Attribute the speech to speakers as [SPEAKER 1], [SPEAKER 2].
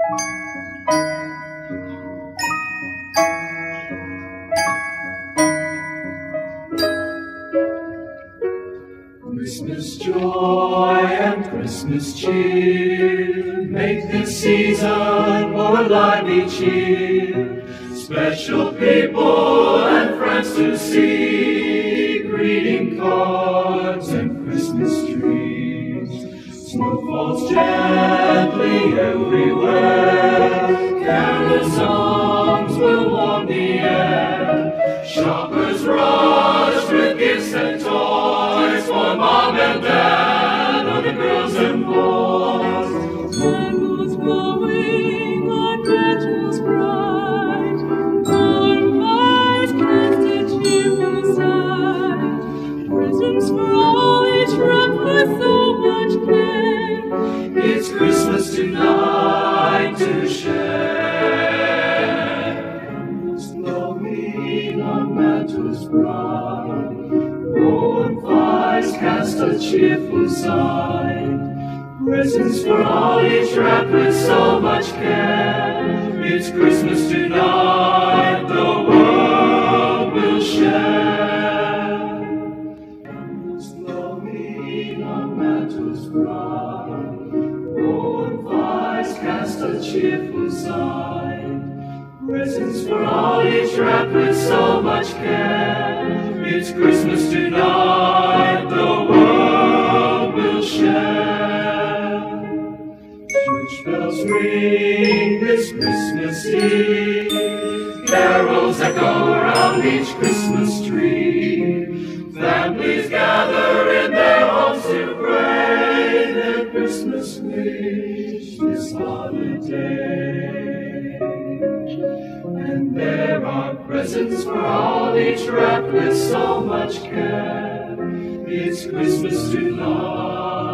[SPEAKER 1] Christmas joy and Christmas cheer make this season more alive each year. Special people and friends to see, greeting cards and Christmas trees. Snow falls gently everywhere, carol songs will warm the air. Shoppers rush with gifts and toys for mom and dad, or the girls and boys.
[SPEAKER 2] Candles glowing on mantel's bright, bonfires cast a cheerful sight. Presents for all each wrapped with so much care.
[SPEAKER 1] It's Christmas tonight to share. Candles glowing on mantles bright, bonfires cast a cheerful sight. Presents for all each wrapped with so much care. It's Christmas tonight, the world will share. Candles glowing on mantles bright, bonfires cast a cheerful sight. Presents for all each wrapped with so much care. It's Christmas tonight, the world will share. Church bells ring this Christmas Eve, carols echo around each Christmas tree. Families gather in their homes to pray their Christmas wish this holiday. And there are presents for all, each wrapped with so much care. It's Christmas tonight.